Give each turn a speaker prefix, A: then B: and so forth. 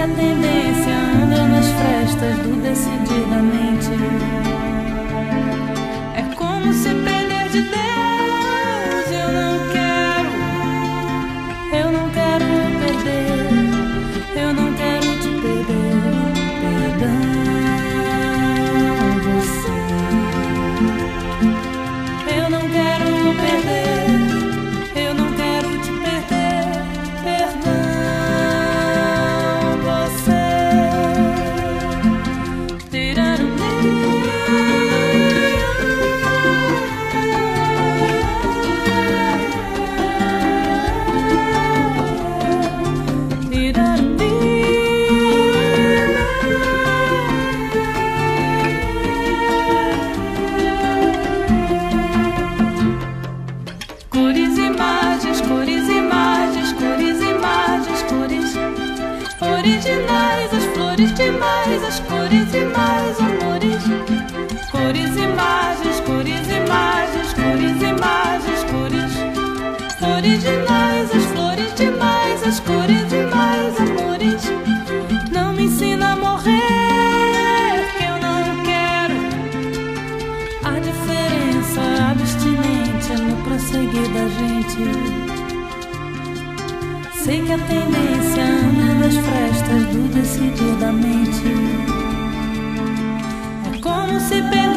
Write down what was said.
A: tendência anda nas frestas do decidir da mente. É como se perder de Deus. Eu não quero perder, eu não quero te perder. Perdão, você. Eu não quero perder, eu não quero te perder. Perdão, você. Cores, imagens, cores, imagens, cores, imagens, cores originais, as flores demais, as cores e mais amores. Cores, imagens, cores, imagens, cores, imagens, cores originais, as flores demais, as cores e mais amores. Não me ensina a morrer, que eu não quero. A diferença abstinente é no prosseguir da gente. Sei que a tendência anda nas frestas do decidir da mente. É como se